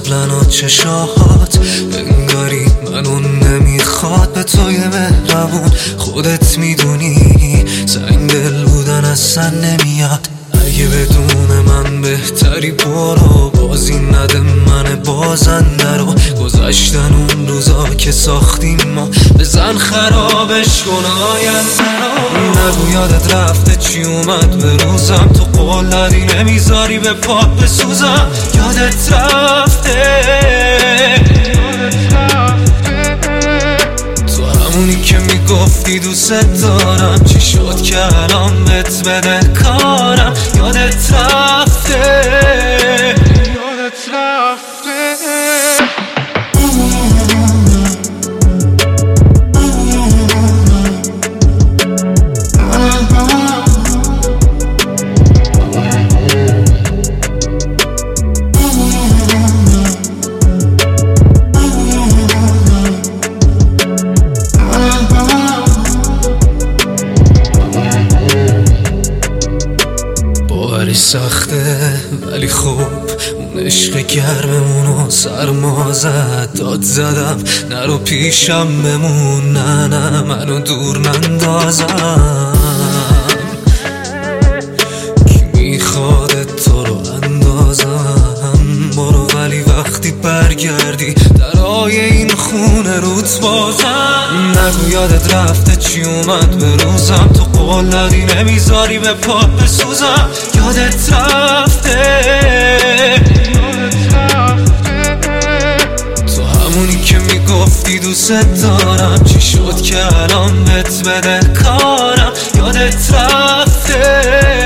قبلا چشاهات انگاری منو نمیخواد. به توی مهربون خودت میدونی سنگ دل بودن اصلا نمیاد. اگه بدون من بهتری برو، بازی نده من بازنده رو. گذشتن اون روزا که ساختیم ما، بزن خرابش کن آینده رو. نگو یادت رفته چی اومد به روزم، تو قول دادی نمیذاری به پات بسوزم. یادت رفته تو همونی که میگفتی دوست دارم، چی شد که الان بهت بده کارم. یادت رفته یادت رفته سخته ولی خوب اون عشق گرممونو سرما زد. داد زدم نرو پیشم بمون، نه نه منو دور نندازم. کی میخواد تو رو اندازم؟ برو ولی وقتی برگردی درای این خونه روت بازم. نگو یادت رفته چی اومد به روزم، تو قول دادی نمیذاری به پات بسوزم. یادت رفته تو همونی که میگفتی دوست دارم، چی شد که الان بهت بده کارم. یادت رفته